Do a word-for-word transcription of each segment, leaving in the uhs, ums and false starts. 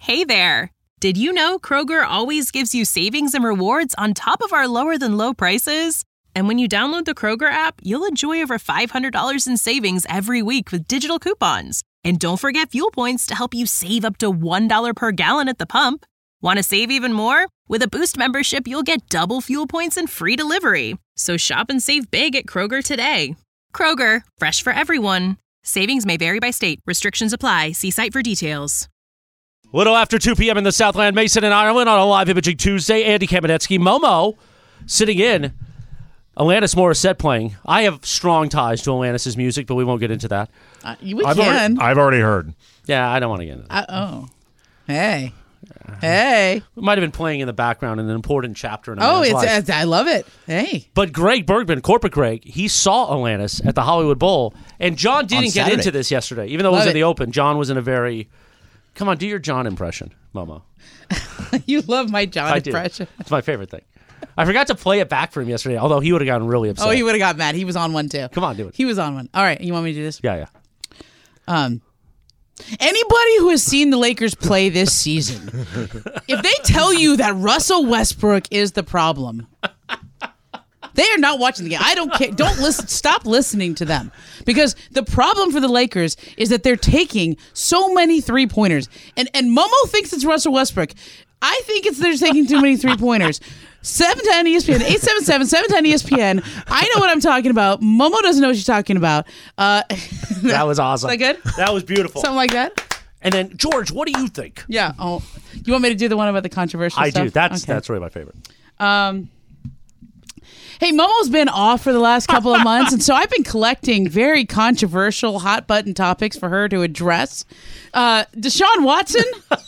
Hey there. Did you know Kroger always gives you savings and rewards on top of our lower-than-low prices? And when you download the Kroger app, you'll enjoy over five hundred dollars in savings every week with digital coupons. And don't forget fuel points to help you save up to one dollar per gallon at the pump. Want to save even more? With a Boost membership, you'll get double fuel points and free delivery. So shop and save big at Kroger today. Kroger, fresh for everyone. Savings may vary by state. Restrictions apply. See site for details. Little after two p.m. in the Southland, Mason and Ireland on a live imaging Tuesday. Andy Kamenetsky, Momo, sitting in. Alanis Morissette playing. I have strong ties to Alanis' music, but we won't get into that. Uh, we I've can. Already, I've already heard. Yeah, I don't want to get into that. Uh, oh. Hey. Hey. We might have been playing in the background in an important chapter in a Oh, man's it's, life. it's I love it. Hey. But Greg Bergman, Corporate Greg, he saw Alanis at the Hollywood Bowl, and John didn't get Saturday. into this yesterday. Even though it Love was in it. the open, John was in a very... Come on, do your John impression, Momo. You love my John I impression. do. It's my favorite thing. I forgot to play it back for him yesterday, although he would have gotten really upset. Oh, he would have got mad. He was on one too. Come on, do it. He was on one. All right. You want me to do this? Yeah, yeah. Um, anybody who has seen the Lakers play this season, if they tell you that Russell Westbrook is the problem, they are not watching the game. I don't care. Don't listen. Stop listening to them, because the problem for the Lakers is that they're taking so many three pointers, and and Momo thinks it's Russell Westbrook. I think it's they're taking too many three pointers. seven ten E S P N, eight seven seven, seven ten E S P N. I know what I'm talking about. Momo doesn't know what she's talking about. Uh, That was awesome. Is that good? That was beautiful. Something like that? And then, George, what do you think? Yeah. Oh, you want me to do the one about the controversial I stuff? do. That's Okay. that's really my favorite. Um, hey, Momo's been off for the last couple of months, and so I've been collecting very controversial hot button topics for her to address. Uh, Deshaun Watson?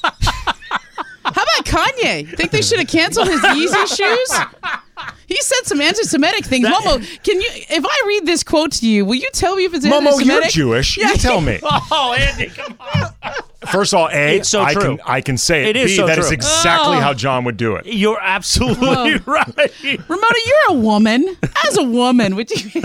How about Kanye? Think they should have canceled his Yeezy shoes? He said some anti-Semitic things. That- Momo, can you? If I read this quote to you, will you tell me if it's Momo, anti-Semitic? you're Jewish. Yeah. You tell me. Oh, Andy, come on. First of all, A, It's so I true. can I can say it. It is B, so that true. is exactly Oh. how John would do it. You're absolutely Oh. right. Ramona, you're a woman. As a woman, would you?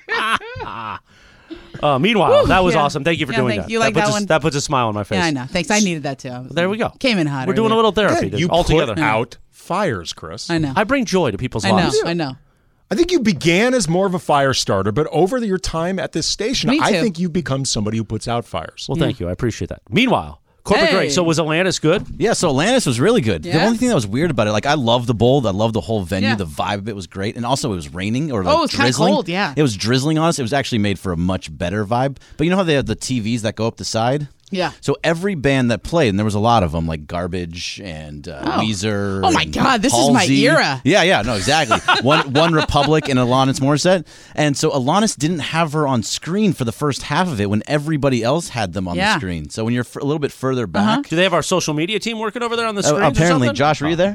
Uh, meanwhile, Whew, that was yeah. awesome. Thank you for Yeah, doing thank that. you. You like puts that a, one? That puts a smile on my face. Yeah, I know. Thanks. I needed that too. There we go. Came in hot. We're doing a earlier. little therapy Yeah, you all put together. out fires, Chris. I know. I bring joy to people's I know. lives. I know. I think you began as more of a fire starter, but over your time at this station, Me I too. think you've become somebody who puts out fires. Well, thank you. I appreciate that. Meanwhile, Corporate Hey. Greg. So was Atlantis good? Yeah, so Atlantis was really good. The Yeah? only thing that was weird about it, like I love the bowl, I love the whole venue, Yeah. the vibe of it was great, and also it was raining or like Oh, it's kinda drizzling. cold, yeah. It was drizzling on us. It was actually made for a much better vibe. But you know how they have the T Vs that go up the side? Yeah. So every band that played, and there was a lot of them, like Garbage and uh, Oh. Weezer. Oh my and God, this is my Halsey. era. Yeah, yeah, no, exactly. one One Republic and Alanis Morissette, and so Alanis didn't have her on screen for the first half of it when everybody else had them on Yeah. the screen. So when you're f- a little bit further back, Do they have our social media team working over there on the uh, screen? apparently, Josh, were you there?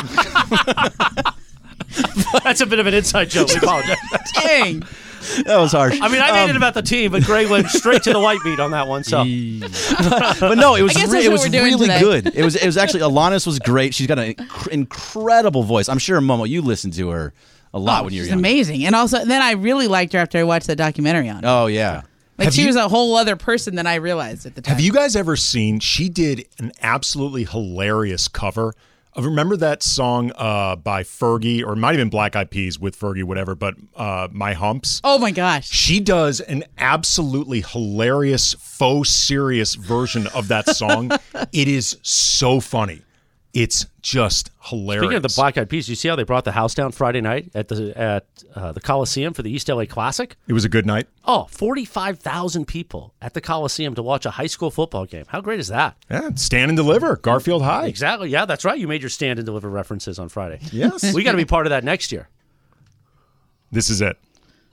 That's a bit of an inside joke. We apologize. Dang. That was harsh. I mean, I made Um, it about the team, but Greg went straight to the white meat on that one. So but no, it was I guess re- that's it what was we're doing really today. good. It was it was actually Alanis was great. She's got an inc- incredible voice. I'm sure Momo, you listened to her a lot Oh, when you were she's young. amazing. And also, then I really liked her after I watched that documentary on her. Oh yeah. Like, Have she you- was a whole other person than I realized at the time. Have you guys ever seen, she did an absolutely hilarious cover of, remember that song uh, by Fergie, or it might have been Black Eyed Peas with Fergie, whatever, but uh, My Humps? Oh, my gosh. She does an absolutely hilarious, faux serious version of that song. It is so funny. It's just hilarious. speaking of the Black Eyed Peas, you see how they brought the house down Friday night at the at uh, the Coliseum for the East L A Classic? It was a good night. Oh, forty-five thousand people at the Coliseum to watch a high school football game. How great is that? Yeah, stand and deliver. Garfield High. Exactly. Yeah, that's right. You made your stand and deliver references on Friday. Yes. We got to be part of that next year. This is it.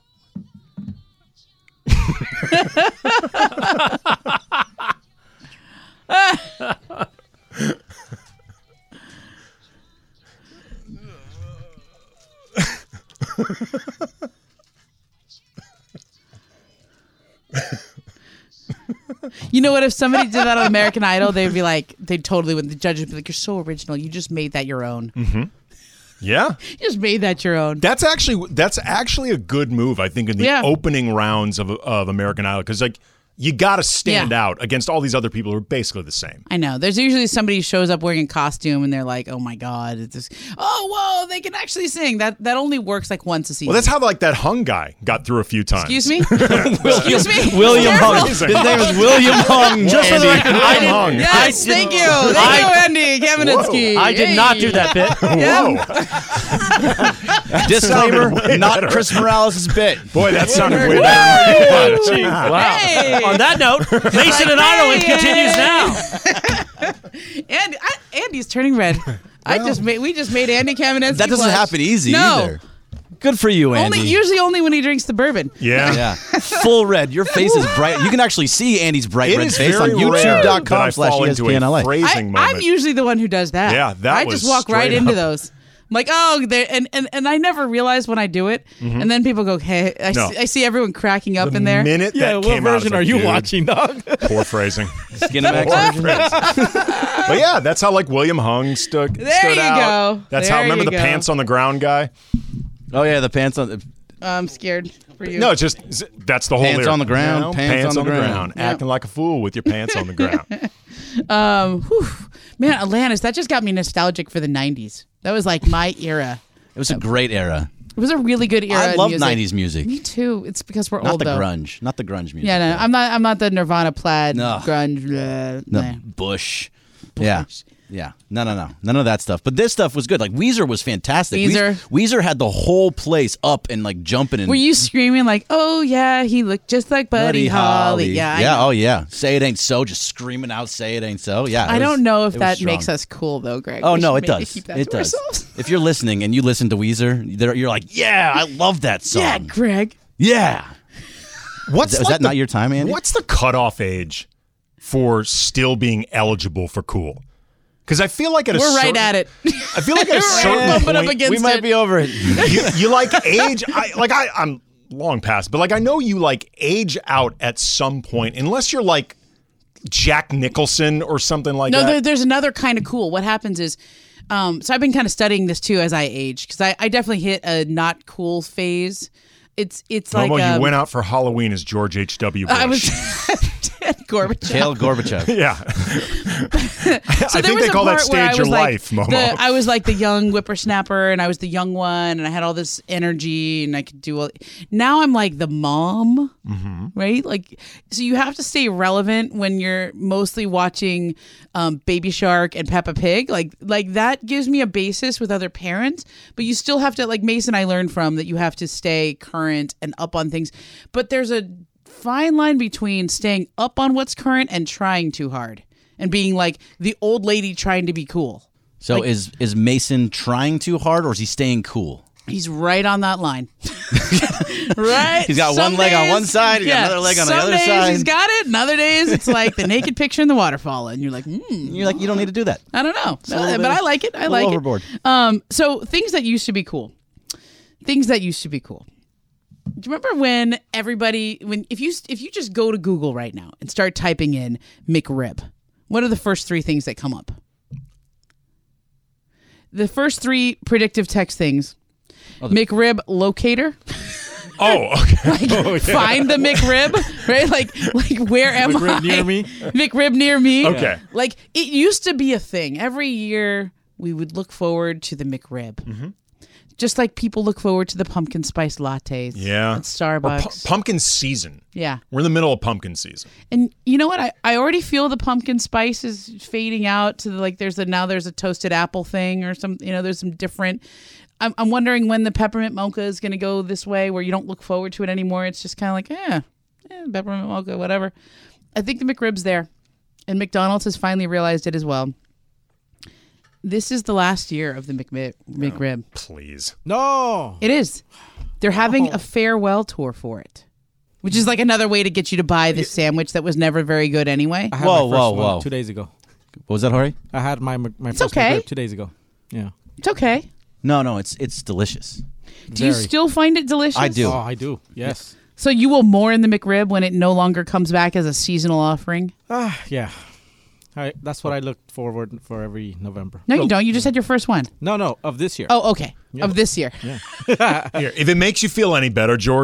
You know what? If somebody did that on American Idol, they'd be like, they'd totally, when the judges would be like, you're so original. You just made that your own. Mm-hmm. Yeah. You just made that your own. That's actually that's actually a good move, I think, in the Yeah. opening rounds of of American Idol, because like you got to stand Yeah. out against all these other people who are basically the same. I know. There's usually somebody who shows up wearing a costume and they're like, "Oh my god, it's just, oh whoa, they can actually sing." That that only works like once a season. Well, that's how like that Hung guy got through a few times. Excuse me. Excuse me. William Careful. Hung. His name is William Hung. Just for the record, I didn't, Hung. Yes, I did- thank you, thank I- you, Andy Kamenetsky. I did not do that bit. Whoa. Disclaimer: Sounded way not better. Chris Morales' bit. Boy, that sounded way better. Wow. Hey. On that note, Mason and Ireland continues now. And I, Andy's turning red. I just made. We just made Andy Kamenetsky. That doesn't blush. happen easy no. either. Good for you, Andy. Only usually only when he drinks the bourbon. Yeah. Yeah, full red. Your face is bright. You can actually see Andy's bright It red is face on very rare that I YouTube.com slash fall into a ESPNLA. phrasing I, moment. I'm usually the one who does that. Yeah, that I was just walk right straight into up. those. I'm like, oh, there, and, and and I never realize when I do it, and then people go, hey, I, No. see, I see everyone cracking up the in there. minute Yeah, that what came out, I was version like, are you dude, watching, dog? Poor phrasing. Skinemax Poor version. phrasing. But yeah, that's how like William Hung stood, There stood you out. go. That's There how. Remember you the go. pants on the ground guy? Oh yeah, the pants on. The, I'm scared for you. No, it's just that's the whole Pants lyric. on the ground, You know, pants on the ground. Yep. acting like a fool with your pants on the ground. Um, whew. Man, Atlantis, that just got me nostalgic for the nineties. That was like my era. it was a great era. It was a really good era. I in love music. nineties music. Me too. It's because we're Not old the though. grunge. Not the grunge music. Yeah, no, I'm not. I'm not the Nirvana plaid No. grunge. Uh, No, nah. Bush. Yeah. Yeah. No, no, no. None of that stuff. But this stuff was good. Like Weezer was fantastic. Weezer. Weezer had the whole place up and like jumping and Were you screaming like, "Oh yeah, he looked just like Buddy, Holly"? Yeah, I yeah, know. oh yeah. Say it ain't so, just screaming out, say it ain't so. Yeah. I it was- don't know if it was that strong. makes us cool though, Greg. Oh We no, should it maybe does. Keep that It to does. ourselves. If you're listening and you listen to Weezer, there- you're like, yeah, I love that song. Yeah, Greg. Yeah. What's Is that- is like that not the- your time, Andy? What's the cutoff age for still being eligible for cool? Because I feel like at a We're right certain- at it. I feel like at a We're certain bumping up point, against We might it. be over it. you, you like age. I like I I'm long past, but like I know you like age out at some point, unless you're like Jack Nicholson or something like No, that. there, there's another kind of cool. What happens is, um, so I've been kind of studying this too as I age because I, I definitely hit a not cool phase. It's it's like Momo, um, you went out for Halloween as George H W Bush. I was Gorbachev. Kale Gorbachev. yeah. So I there think was they a call that part where I stage your was like life, Momo. the- I was like the young whippersnapper, and I was the young one, and I had all this energy, and I could do all. Now I'm like the mom, Mm-hmm. right? Like, so you have to stay relevant when you're mostly watching um, Baby Shark and Peppa Pig. Like, like that gives me a basis with other parents, but you still have to. Like Mason, I learned from that you have to stay current and up on things, but there's a fine line between staying up on what's current and trying too hard and being like the old lady trying to be cool. So Like- is is Mason trying too hard or is he staying cool? He's right on that line. Right? He's got Some one leg on days- one side, he's got yeah, another leg on the some other days side. He's got it, and other days it's like the naked picture in the waterfall, and you're like, hmm, You're like, you don't need to do that. I don't know. a little but bit- I like it. I a little like overboard. it. Um, so things that used to be cool. Things that used to be cool. Do you remember when everybody when if you if you just go to Google right now and start typing in McRib, what are the first three things that come up? The first three predictive text things. McRib locator. oh, okay. Find the McRib, right? Like, like where am McRib I? near me? McRib near me. Okay. Like it used to be a thing. Every year we would look forward to the McRib. Mm-hmm. Just like people look forward to the pumpkin spice lattes. Yeah. At Or Starbucks. pu- pumpkin season. yeah. We're in the middle of pumpkin season. And you know what? I, I already feel the pumpkin spice is fading out to the, like there's a now there's a toasted apple thing or some you know there's some different. I'm I'm wondering when the peppermint mocha is going to go this way where you don't look forward to it anymore. It's just kind of like eh, eh, peppermint mocha, whatever. I think the McRib's there, and McDonald's has finally realized it as well. This is the last year of the McMi- McRib. Please. No. It is. They're having a farewell tour for it, which is like another way to get you to buy this sandwich that was never very good anyway. I had Whoa, my first whoa, one whoa. two days ago. What was that, Hori? I had my my first okay. McRib two days ago. Yeah. It's okay. No, no, it's it's delicious. Do you Very. still find it delicious? I do. Oh, I do. Yes. So you will mourn the McRib when it no longer comes back as a seasonal offering? Ah, yeah. I, that's what I look forward for every November. No, you don't. You just had your first one. No, no, of this year. Oh, okay. Yeah. Of this year. Here, if it makes you feel any better, George,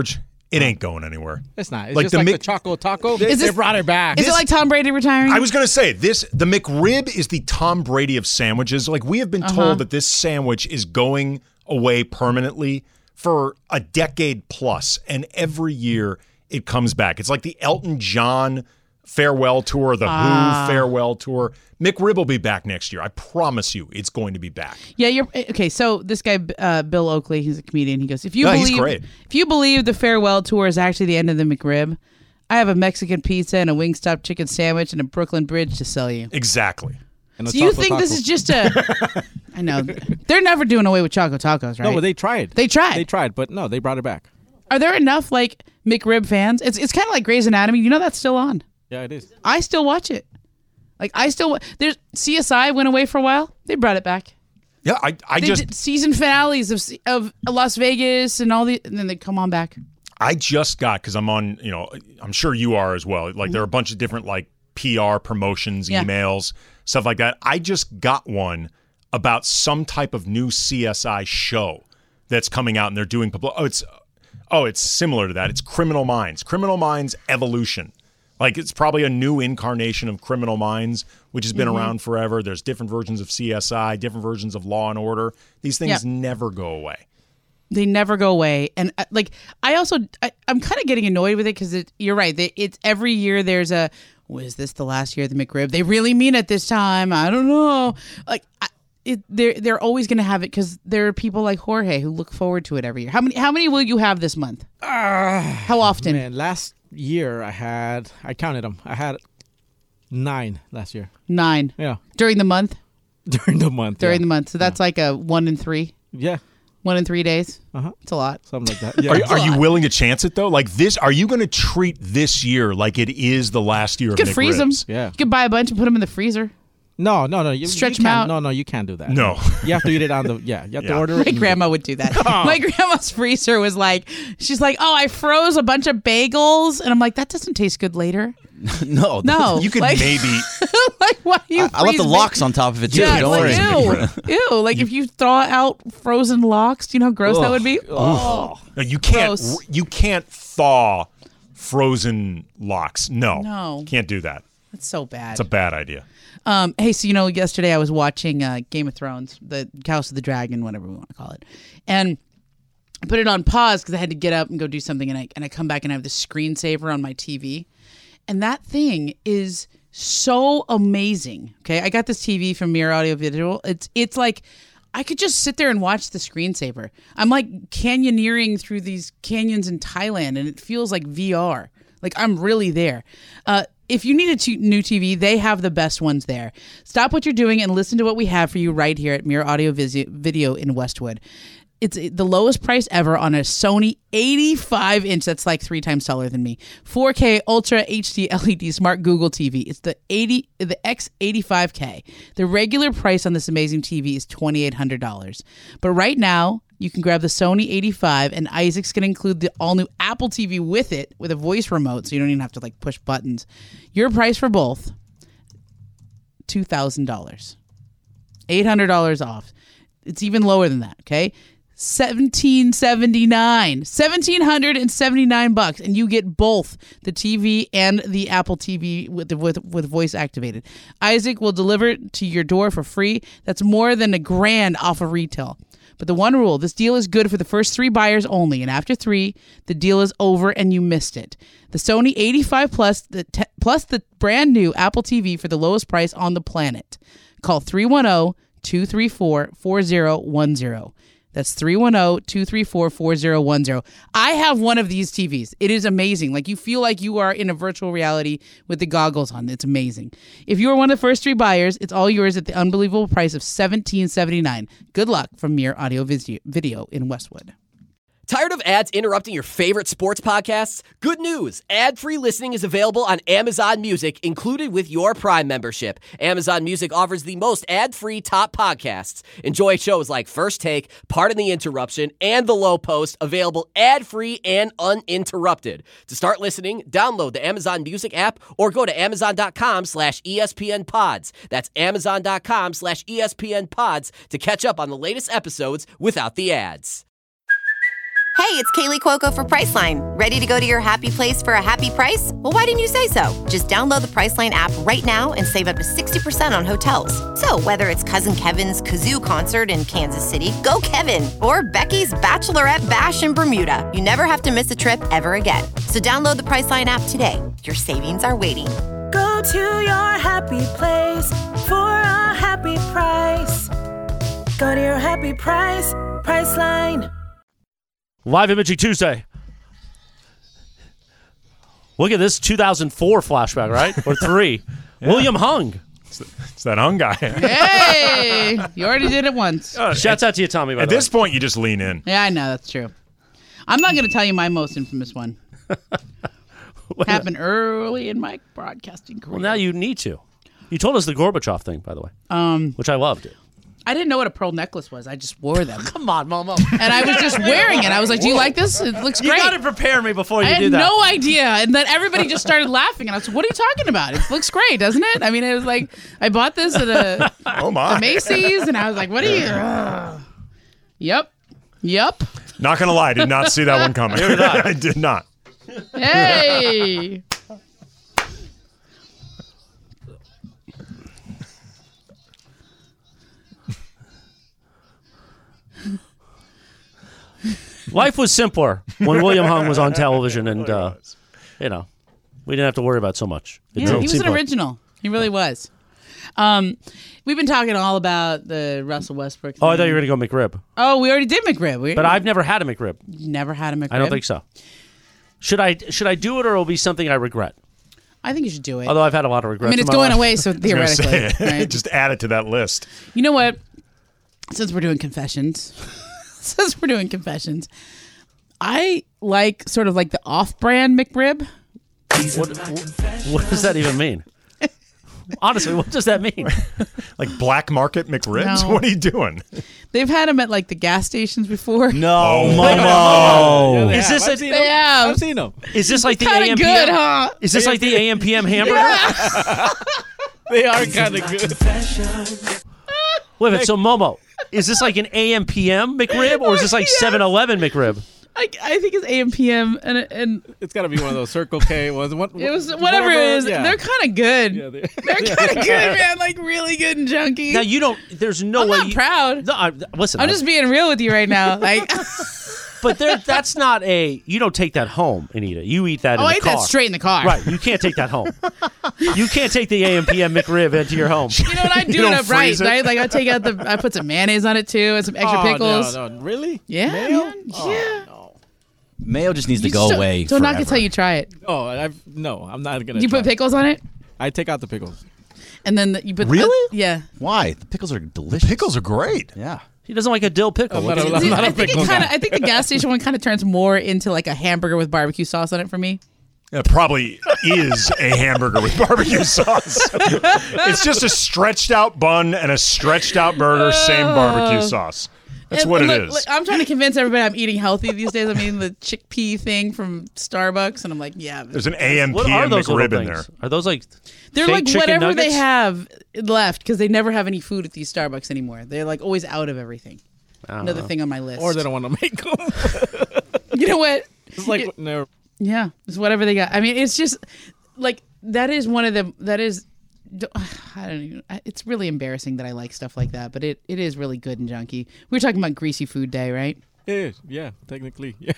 It ain't going anywhere. It's not. It's Like just the like Mc- the Choco Taco. Is they this- brought it back. Is it like Tom Brady retiring? I was going to say this. The McRib is the Tom Brady of sandwiches. Like we have been Uh-huh. told that this sandwich is going away permanently for a decade plus, and every year it comes back. It's like the Elton John farewell tour, the Ah. Who farewell tour. McRib will be back next year. I promise you, it's going to be back. Yeah, you're okay. So this guy, uh, Bill Oakley, he's a comedian. He goes, "If you Yeah, he's believe, great. if you believe the farewell tour is actually the end of the McRib, I have a Mexican pizza and a Wingstop chicken sandwich and a Brooklyn Bridge to sell you." Exactly. And a Do you Choco think this Taco. is just a? I know they're never doing away with Choco Tacos, right? No, but they tried. They tried. They tried, but no, they brought it back. Are there enough like McRib fans? It's it's kind of like Grey's Anatomy. You know that's still on. Yeah, it is. I still watch it. Like I still wa- there's C S I went away for a while. They brought it back. Yeah, I, I They just did season finales of C- of Las Vegas and all the, and then they come on back. I just got, because I'm on, you know, I'm sure you are as well. Like there are a bunch of different like P R promotions, Yeah. emails, stuff like that. I just got one about some type of new C S I show that's coming out, and they're doing public. Oh, it's oh, it's similar to that. It's Criminal Minds, Criminal Minds Evolution. Like it's probably a new incarnation of Criminal Minds, which has been Mm-hmm. around forever. There's different versions of C S I, different versions of Law and Order. These things Yeah. never go away. They never go away. And uh, like I also I, I'm kind of getting annoyed with it because it, you're right. They, it's every year there's a. Was this the last year of the McRib? They really mean it this time. I don't know. Like I, it, they're they're always going to have it because there are people like Jorge who look forward to it every year. How many how many will you have this month? How often? Man, last year I had, I counted them. I had nine last year. Nine Yeah. during the month. During the month. During yeah. the month. So that's like a one in three. Yeah. One in three days. Uh-huh. It's a lot. Something like that. Yeah. Are, are you willing to chance it though? Like this, are you going to treat this year like it is the last year You of could freeze them. McRibs? Yeah. You could buy a bunch and put them in the freezer. No, no, no. You, Stretch you 'em can't- out. No, no, you can't do that. No. You have to eat it on the, yeah. You have Yeah. to order My it. and- grandma would do that. My grandma's freezer was like, she's like, oh, I froze a bunch of bagels. And I'm like, that doesn't taste good later. no, No. You could like, maybe. like, why do you I, I left the freeze locks on top of it too. Yeah, Don't worry. it's like, ew. Ew. Like if you thaw out frozen locks, do you know how gross that would be? Oh. No, you can't. Gross. You can't thaw frozen locks. No. No. Can't do that. That's so bad. It's a bad idea. Um, hey, so you know, yesterday I was watching uh, Game of Thrones, the House of the Dragon, whatever we want to call it, and I put it on pause because I had to get up and go do something, and I and I come back and I have the screensaver on my T V, and that thing is so amazing. Okay, I got this T V from Mirror Audio Visual. It's it's like I could just sit there and watch the screensaver. I'm like canyoneering through these canyons in Thailand, and it feels like V R. Like I'm really there. Uh, if you need a t- new T V, they have the best ones there. Stop what you're doing and listen to what we have for you right here at Mirror Audio Visi- Video in Westwood. It's the lowest price ever on a Sony eighty-five inch. That's like three times taller than me. four K Ultra H D L E D Smart Google T V. It's the eighty, the X eighty-five K. The regular price on this amazing T V is twenty-eight hundred dollars. But right now, you can grab the Sony eighty-five, and Isaac's going to include the all-new Apple T V with it, with a voice remote, so you don't even have to like push buttons. Your price for both, two thousand dollars. eight hundred dollars off. It's even lower than that, okay? seventeen seventy-nine. seventeen seventy-nine bucks, and you get both the T V and the Apple T V with the, with with voice activated. Isaac will deliver it to your door for free. That's more than a grand off of retail. But the one rule, this deal is good for the first three buyers only, and after three, the deal is over and you missed it. The Sony eighty-five plus the te- plus the brand new Apple T V for the lowest price on the planet. Call three one zero, two three four, four zero one zero. That's three one zero, two three four, four zero one zero. I have one of these T Vs. It is amazing. Like you feel like you are in a virtual reality with the goggles on. It's amazing. If you are one of the first three buyers, it's all yours at the unbelievable price of seventeen seventy-nine. Good luck from Mirror Audio Video in Westwood. Tired of ads interrupting your favorite sports podcasts? Good news! Ad-free listening is available on Amazon Music, included with your Prime membership. Amazon Music offers the most ad-free top podcasts. Enjoy shows like First Take, Pardon the Interruption, and The Low Post, available ad-free and uninterrupted. To start listening, download the Amazon Music app or go to amazon.com slash ESPN pods. That's amazon.com slash ESPN pods to catch up on the latest episodes without the ads. Hey, it's Kaylee Cuoco for Priceline. Ready to go to your happy place for a happy price? Well, why didn't you say so? Just download the Priceline app right now and save up to sixty percent on hotels. So whether it's Cousin Kevin's Kazoo Concert in Kansas City, go Kevin, or Becky's Bachelorette Bash in Bermuda, you never have to miss a trip ever again. So download the Priceline app today. Your savings are waiting. Go to your happy place for a happy price. Go to your happy price, Priceline. Live Imaging Tuesday. Look at this two thousand four flashback, right? Or three. Yeah. William Hung. It's, the, it's that Hung guy. Hey! You already did it once. Uh, Shouts out to you, Tommy. By At the this way. point, you just lean in. Yeah, I know. That's true. I'm not going to tell you my most infamous one. Happened early in my broadcasting career. Well, now you need to. You told us the Gorbachev thing, by the way, um, which I loved. I didn't know what a pearl necklace was. I just wore them. Come on, Momo. And I was just wearing it. I was like, do you like this? It looks great. You got to prepare me before you I had do that. no idea. And then everybody just started laughing. And I was like, what are you talking about? It looks great, doesn't it? I mean, it was like, I bought this at a, oh my. a Macy's. And I was like, what are you? Uh, yep. Yep. Not going to lie. I did not see that one coming. I did not. Hey. Life was simpler when William Hung was on television, and uh, you know, we didn't have to worry about so much. It Yeah, he was simpler. an original. He really was. Um, we've been talking all about the Russell Westbrook thing. Oh, I thought you were going to go McRib. Oh, we already did McRib. We, But I've never had a McRib. never had a McRib. I don't think so. Should I should I do it, or it'll be something I regret? I think you should do it. Although I've had a lot of I regrets. mean, it's in my going life. away, so theoretically. Say, right? just add it to that list. You know what? Since we're doing confessions, since we're doing confessions, I like sort of like the off-brand McRib. What, what does that even mean? Honestly, what does that mean? Like black market McRibs? No. What are you doing? They've had them at like the gas stations before. No, Oh, Momo. Yeah, Is this I've a- seen They them. have. I've seen them. Is this like the Kind A M of P M? good, huh? Is this like the A M P M hamburger? They are kind of good. Wait a minute, so Momo, is this like an A M P M McRib, or is this like Yes. seven eleven McRib? I, I think it's A M P M, and and It's got to be one of those Circle K ones. What, it was whatever, it is. Yeah. They're kind of good. Yeah, they- They're kind of good, man. Like really good and junky. Now you don't. There's no I'm way. not you, proud. No, I, listen. I'm I- just being real with you right now. Like, But there, that's not a. You don't take that home and eat it. You eat that. oh, in I the ate car. that straight in the car. Right. You can't take that home. You can't take the A M P M McRib into your home. You know what? I do You it don't up right. freeze it? right? Like I take out the, I put some mayonnaise on it too, and some extra Oh, pickles. No, no, really? Yeah, Mayo? man. Oh, Yeah. no. Mayo just needs to You go just don't- away. Don't knock it forever. till you try it. Oh, I've, no, I'm not gonna. You try put it. pickles on it, I take out the pickles. and then the, you put Really? uh, yeah. Why? The pickles are delicious. Pickles are great. Yeah. He doesn't like a dill pickle. I'm Look not at- a- I'm See, not a I think pickle it kind of. guy. I think the gas station one kind of turns more into like a hamburger with barbecue sauce on it for me. It probably is a hamburger with barbecue sauce. It's just a stretched out bun and a stretched out burger, same barbecue sauce. That's And what it look, is. look, I'm trying to convince everybody I'm eating healthy these days. I'm eating the chickpea thing from Starbucks, and I'm like, yeah, There's an A M P What are M those little McRib in things? there. Are those like? they're fake like chicken whatever they nuggets? have left because they never have any food at these Starbucks anymore. They're like always out of everything. Another thing on my list. Or they don't want to make them. You know what? It's like never. Yeah, it's whatever they got. I mean, it's just like that is one of the that is. I don't even. It's really embarrassing that I like stuff like that, but it, it is really good and junky. We were talking about Greasy Food Day, right? Yeah, yeah, technically. Yeah.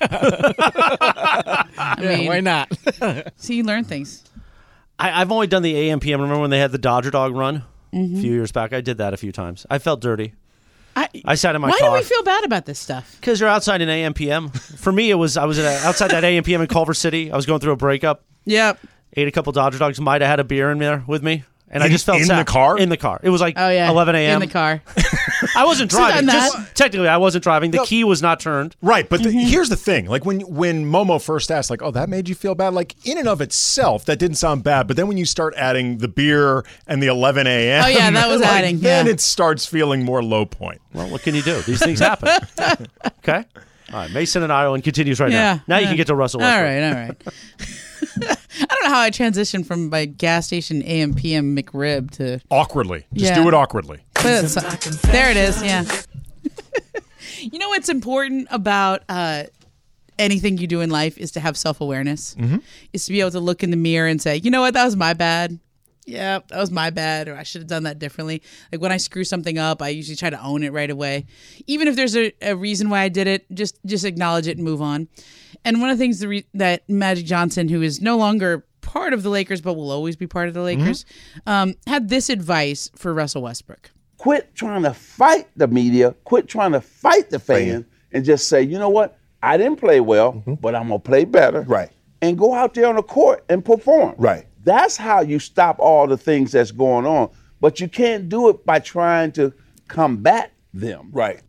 I Yeah, mean, why not? see, you learn things. I, I've only done the A M P M. Remember when they had the Dodger Dog run Mm-hmm. a few years back? I did that a few times. I felt dirty. I, I sat in my why car. do we feel bad about this stuff? Because you're outside an A M P M. For me, it was I was at a, outside that A M P M in Culver City. I was going through a breakup. Yep. Ate a couple Dodger Dogs. Might have had a beer in there with me, and I In- just felt in sad. the car? In the car. It was like Oh yeah. eleven a.m. in the car. I wasn't Should've driving. done Just, that. technically, I wasn't driving. The key was not turned. Right, but the, Mm-hmm. here's the thing: like when when Momo first asked, like, "Oh, that made you feel bad," like in and of itself, that didn't sound bad. But then when you start adding the beer and the eleven a.m., Oh, yeah, that was like, adding, Then yeah. it starts feeling more low point. Well, what can you do? These things happen. Okay. All right. Mason and Ireland continues right Yeah. now. Now you yeah. can get to Russell All Westbrook. right. All right. I don't know how I transitioned from my gas station A M P M McRib to. Awkwardly, just Yeah. do it awkwardly. But it's- there it is. Yeah. You know what's important about uh, anything you do in life is to have self-awareness. Mm-hmm. Is to be able to look in the mirror and say, you know what, that was my bad. Yeah, that was my bad, or I should have done that differently. Like when I screw something up, I usually try to own it right away. Even if there's a, a reason why I did it, just just acknowledge it and move on. And one of the things the re- that Magic Johnson, who is no longer part of the Lakers but will always be part of the Lakers, mm-hmm. um, had this advice for Russell Westbrook. Quit trying to fight the media, quit trying to fight the fans, and just say, you know what, I didn't play well, mm-hmm. but I'm going to play better. Right. And go out there on the court and perform. Right. That's how you stop all the things that's going on. But you can't do it by trying to combat them. Right.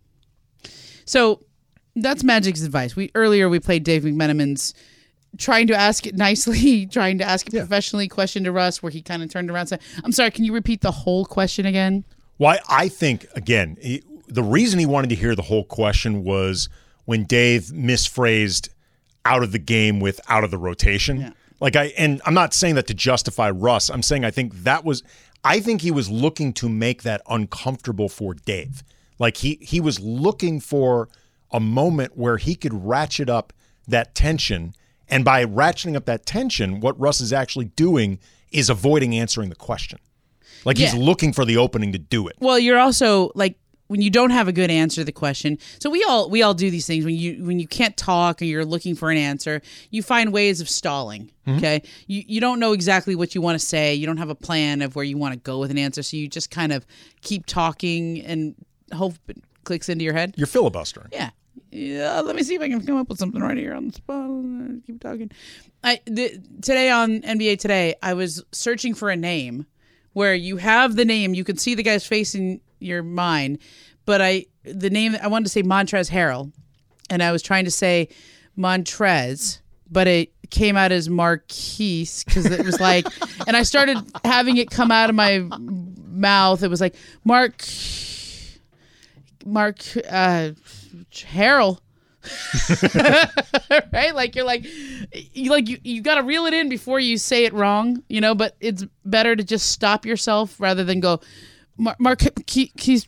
So that's Magic's advice. We earlier we played Dave McMenamin's trying to ask it nicely, trying to ask it yeah. professionally question to Russ, where he kind of turned around and said, I'm sorry, can you repeat the whole question again? Well, I think, again, he, the reason he wanted to hear the whole question was when Dave misphrased out of the game with out of the rotation. Yeah. Like I, and I'm not saying that to justify Russ. I'm saying I think that was, I think he was looking to make that uncomfortable for Dave. Like he he was looking for a moment where he could ratchet up that tension. And by ratcheting up that tension, what Russ is actually doing is avoiding answering the question. Like yeah. he's looking for the opening to do it. Well, you're also like, when you don't have a good answer to the question, so we all we all do these things when you when you can't talk or you're looking for an answer, you find ways of stalling. Mm-hmm. Okay, you you don't know exactly what you want to say, you don't have a plan of where you want to go with an answer, so you just kind of keep talking and hope it clicks into your head. You're filibustering. Yeah, yeah. Let me see if I can come up with something right here on the spot. Keep talking. I the, today on N B A Today, I was searching for a name where you have the name, you can see the guy's face in your mind, but I the name I wanted to say Montrezl Harrell, and I was trying to say Montrez, but it came out as Marquise because it was like, and I started having it come out of my mouth. It was like Mark, Mark uh, Harrell. Right, like you're like you like you, you got to reel it in before you say it wrong, you know, but it's better to just stop yourself rather than go Mark, Mark he's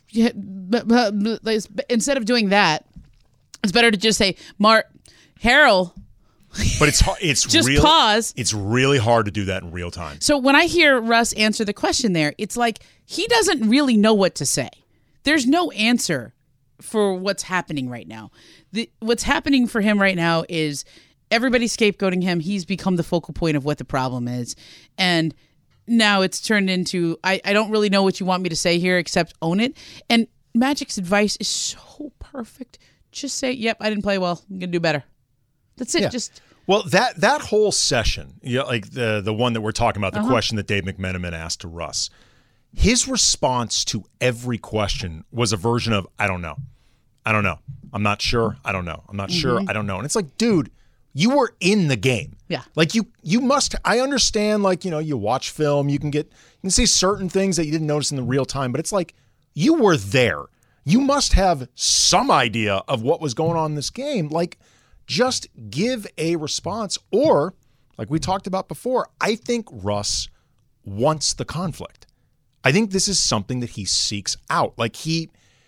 instead of doing that, it's better to just say Mark Harrell. But it's it's just real, pause. It's really hard to do that in real time. So when I hear Russ answer the question there, it's like he doesn't really know what to say. There's no answer for what's happening right now. The, what's happening for him right now is everybody's scapegoating him. He's become the focal point of what the problem is. And now it's turned into, I, I don't really know what you want me to say here except own it. And Magic's advice is so perfect. Just say, yep, I didn't play well. I'm going to do better. That's it. Yeah. Just Well, that that whole session, you know, like the, the one that we're talking about, the uh-huh. question that Dave McMenamin asked to Russ, his response to every question was a version of, I don't know. I don't know. I'm not sure. I don't know. I'm not mm-hmm. sure. I don't know. And it's like, dude, you were in the game. Yeah. Like you you must, I understand, like, you know, you watch film, you can get, you can see certain things that you didn't notice in the real time, but it's like, you were there. You must have some idea of what was going on in this game. Like, just give a response. Or, like we talked about before, I think Russ wants the conflict. I think this is something that he seeks out. Like he,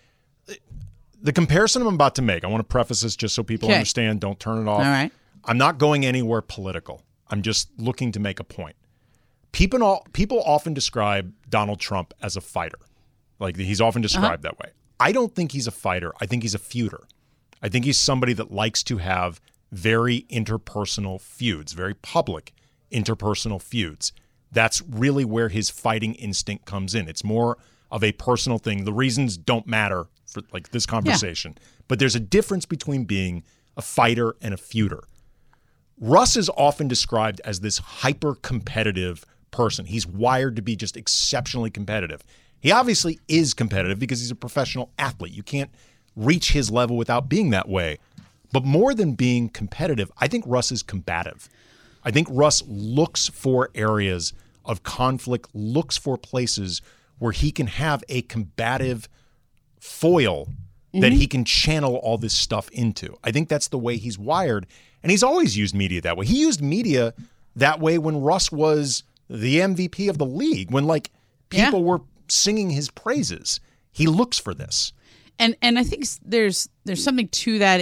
the comparison I'm about to make, I want to preface this just so people okay. understand, don't turn it off. All right. I'm not going anywhere political. I'm just looking to make a point. People, all, people often describe Donald Trump as a fighter. Like he's often described uh-huh. that way. I don't think he's a fighter. I think he's a feuder. I think he's somebody that likes to have very interpersonal feuds, very public interpersonal feuds. That's really where his fighting instinct comes in. It's more of a personal thing. The reasons don't matter for like this conversation, yeah. but there's a difference between being a fighter and a feuder. Russ is often described as this hyper-competitive person. He's wired to be just exceptionally competitive. He obviously is competitive because he's a professional athlete. You can't reach his level without being that way. But more than being competitive, I think Russ is combative. I think Russ looks for areas of conflict, looks for places where he can have a combative foil mm-hmm. that he can channel all this stuff into. I think that's the way he's wired. And he's always used media that way. He used media that way when Russ was the M V P of the league, when like people yeah. were singing his praises. He looks for this. And and I think there's there's something to that in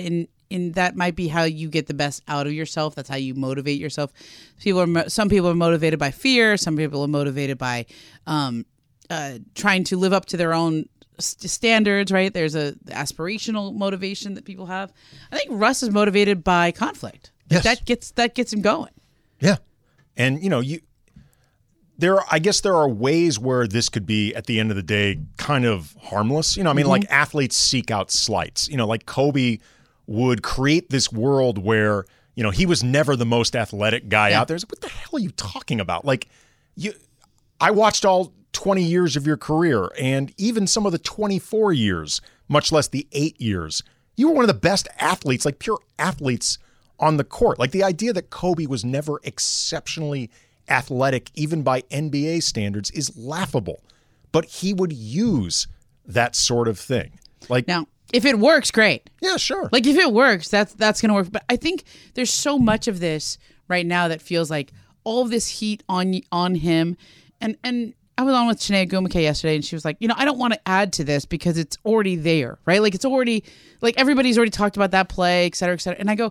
in that might be how you get the best out of yourself. That's how you motivate yourself. People are mo- some people are motivated by fear. Some people are motivated by um, uh, trying to live up to their own st- standards. Right? There's a aspirational motivation that people have. I think Russ is motivated by conflict. Yes. That gets that gets him going. Yeah, and you know you. There, I guess there are ways where this could be, at the end of the day, kind of harmless. You know, I mean, mm-hmm. like athletes seek out slights. You know, like Kobe would create this world where, you know, he was never the most athletic guy yeah. out there. It's like, what the hell are you talking about? Like, you, I watched all twenty years of your career, and even some of the twenty-four years, much less the eight years. You were one of the best athletes, like pure athletes on the court. Like the idea that Kobe was never exceptionally athletic, even by N B A standards, is laughable. But he would use that sort of thing. Like now, if it works, great. Yeah, sure. Like if it works, that's that's gonna work. But I think there's so much of this right now that feels like all of this heat on on him. And and I was on with Chiney Ogwumike yesterday, and she was like, you know, I don't want to add to this because it's already there, right? Like it's already like everybody's already talked about that play, et cetera, et cetera. And I go,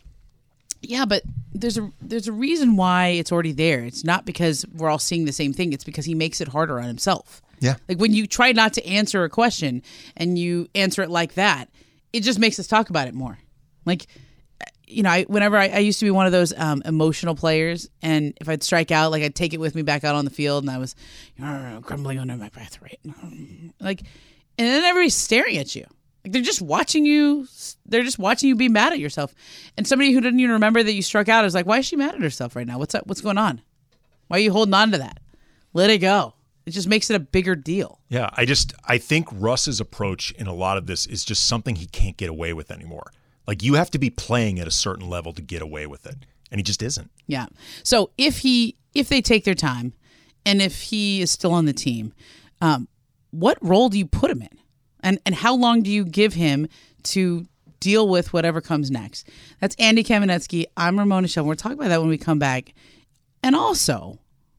yeah, but there's a there's a reason why it's already there. It's not because we're all seeing the same thing. It's because he makes it harder on himself. Yeah. Like when you try not to answer a question and you answer it like that, it just makes us talk about it more. Like, you know, I, whenever I, I used to be one of those um, emotional players, and if I'd strike out, like I'd take it with me back out on the field, and I was you know, crumbling under my breath, right? Like, and then everybody's staring at you. Like they're just watching you. They're just watching you be mad at yourself. And somebody who didn't even remember that you struck out is like, "Why is she mad at herself right now? What's up? What's going on? Why are you holding on to that? Let it go." It just makes it a bigger deal. Yeah, I just I think Russ's approach in a lot of this is just something he can't get away with anymore. Like you have to be playing at a certain level to get away with it, and he just isn't. Yeah. So if he if they take their time, and if he is still on the team, um, what role do you put him in? And and how long do you give him to deal with whatever comes next? That's Andy Kamenetsky. I'm Ramona Shelton. We'll talk about that when we come back. And also,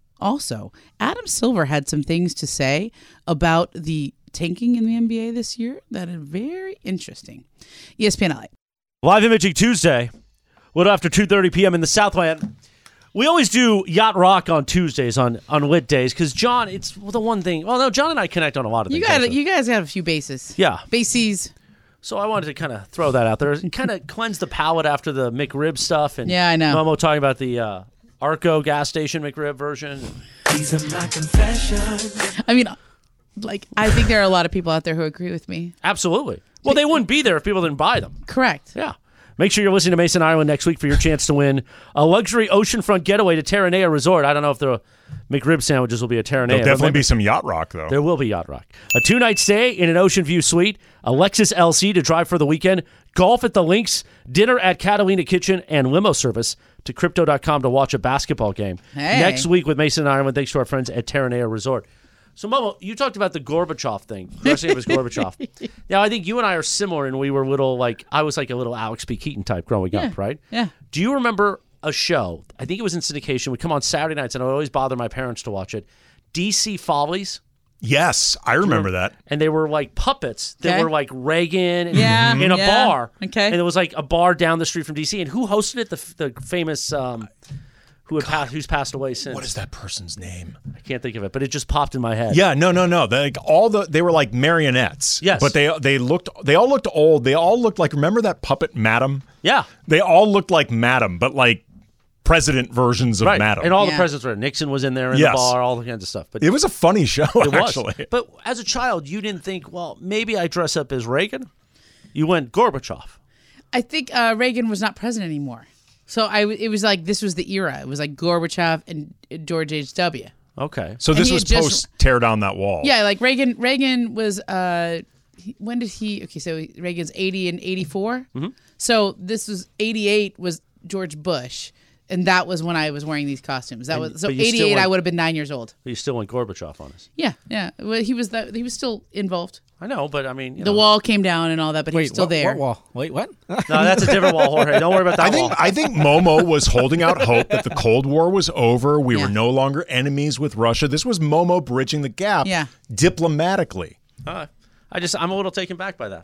also, Adam Silver had some things to say about the tanking in the N B A this year that are very interesting. E S P N L A. Live Imaging Tuesday, a little after two thirty p.m. in the Southland. We always do Yacht Rock on Tuesdays on, on lit days because, John, it's the one thing. Well, no, John and I connect on a lot of you things. Got you guys have a few bases. Yeah. Bases. So I wanted to kind of throw that out there and kind of cleanse the palate after the McRib stuff. And yeah, I know. Momo talking about the uh, Arco gas station McRib version. These are my confessions. I mean, like, I think there are a lot of people out there who agree with me. Absolutely. Well, they wouldn't be there if people didn't buy them. Correct. Yeah. Make sure you're listening to Mason Ireland next week for your chance to win a luxury oceanfront getaway to Terranea Resort. I don't know if the McRib sandwiches will be a Terranea. There'll definitely be some Yacht Rock, though. There will be Yacht Rock. A two-night stay in an Ocean View suite, a Lexus L C to drive for the weekend, golf at the links, dinner at Catalina Kitchen, and limo service to Crypto dot com to watch a basketball game. Hey. Next week with Mason Ireland, thanks to our friends at Terranea Resort. So, Momo, you talked about the Gorbachev thing. First name was Gorbachev. Now, I think you and I are similar, and we were little, like, I was like a little Alex P. Keaton type growing yeah. up, right? Yeah. Do you remember a show? I think it was in syndication. Would come on Saturday nights, and I would always bother my parents to watch it. D C Follies. Yes, I remember that. And they were like puppets that Okay. were like Reagan and, Yeah, in a yeah. bar. Okay. And it was like a bar down the street from D C. And who hosted it? The the famous um, who had passed, who's passed away since. What is that person's name? I can't think of it, but it just popped in my head. Yeah, no, no, no. They, like all the they were like marionettes. Yes. but they they looked they all looked old. They all looked like remember that puppet Madam? Yeah. They all looked like Madam, but like president versions of Right. Madam. And all the Yeah. presidents were. Nixon was in there in Yes. the bar, all the kinds of stuff. But It was a funny show, it actually. was. But as a child, you didn't think, well, maybe I dress up as Reagan. You went Gorbachev. I think uh, Reagan was not president anymore. So I, w- it was like, this was the era. It was like Gorbachev and uh, George H W. Okay. So And this he was had just- post tear down that wall. Yeah, like Reagan. Reagan was. Uh, he, when did he? Okay, so Reagan's eighty and eighty-four. Mm-hmm. So this was eighty-eight. Was George Bush, and that was when I was wearing these costumes. That And- was so but you still eighty-eight. I went- would have been nine years old. You still went Gorbachev on us. Yeah, yeah. Well, he was that. He was still involved. I know, but I mean, you The know. wall came down and all that, but he was Wait, still what, there. what wall? Wait, what? No, that's a different wall, Jorge. Don't worry about that I think wall. I think Momo was holding out hope that the Cold War was over. We Yeah. were no longer enemies with Russia. This was Momo bridging the gap Yeah. diplomatically. Uh, I just, I'm a little taken back by that.